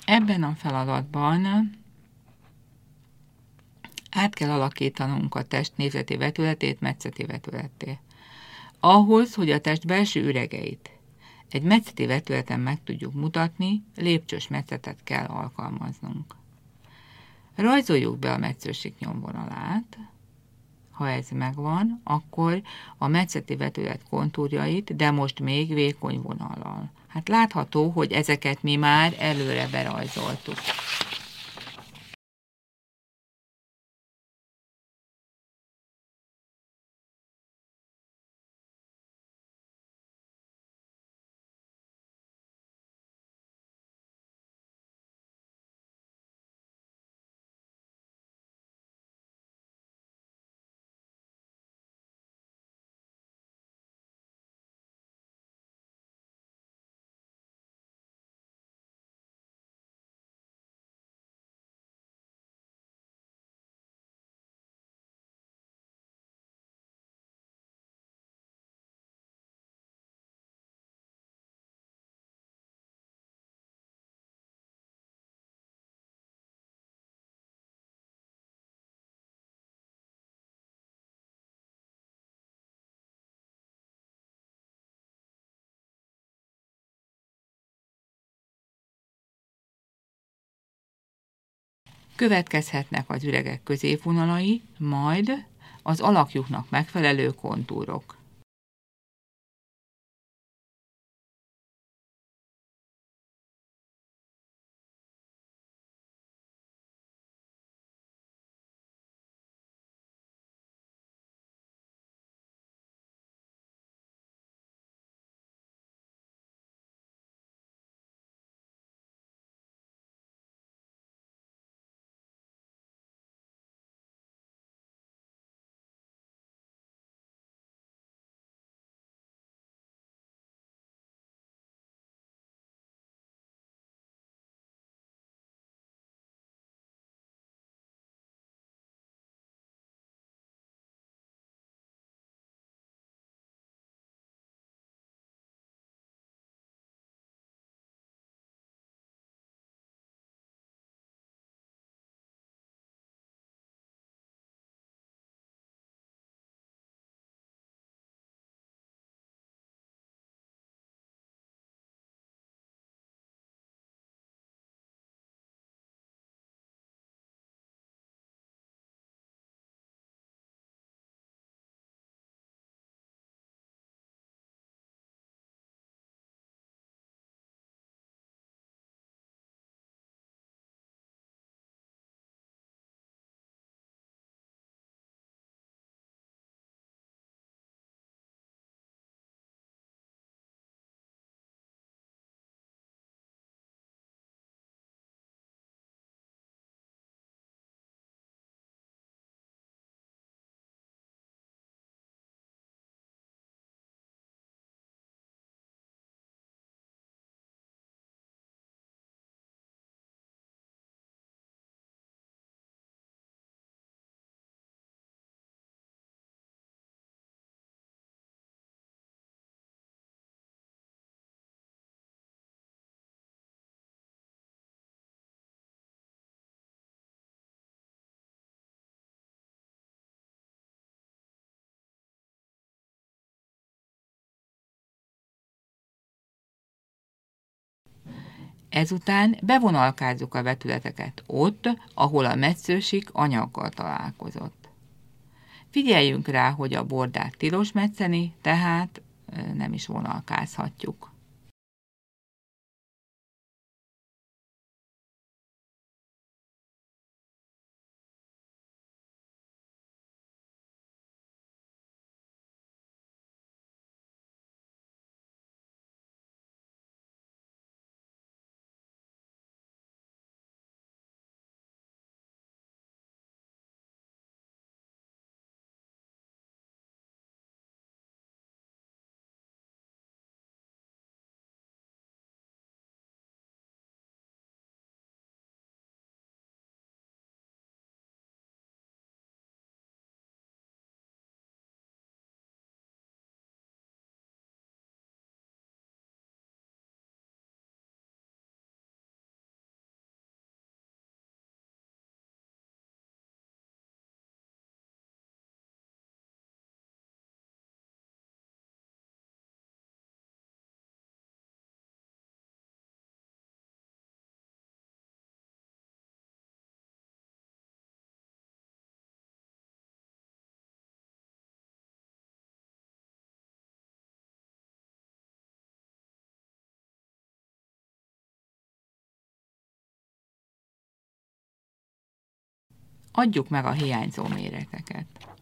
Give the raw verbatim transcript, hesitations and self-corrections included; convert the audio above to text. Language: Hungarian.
Ebben a feladatban át kell alakítanunk a test nézeti vetületét metszeti vetületté. Ahhoz, hogy a test belső üregeit egy metszeti vetületen meg tudjuk mutatni, lépcsős metszetet kell alkalmaznunk. Rajzoljuk be a metszősik nyomvonalát. Ha ez megvan, akkor a metszeti vetület kontúrjait, de most még vékony vonallal. Hát látható, hogy ezeket mi már előre berajzoltuk. Következhetnek az üregek középvonalai, majd az alakjuknak megfelelő kontúrok. Ezután bevonalkázzuk a vetületeket ott, ahol a metszősik anyaggal találkozott. Figyeljünk rá, hogy a bordát tilos metszeni, tehát nem is vonalkázhatjuk. Adjuk meg a hiányzó méreteket.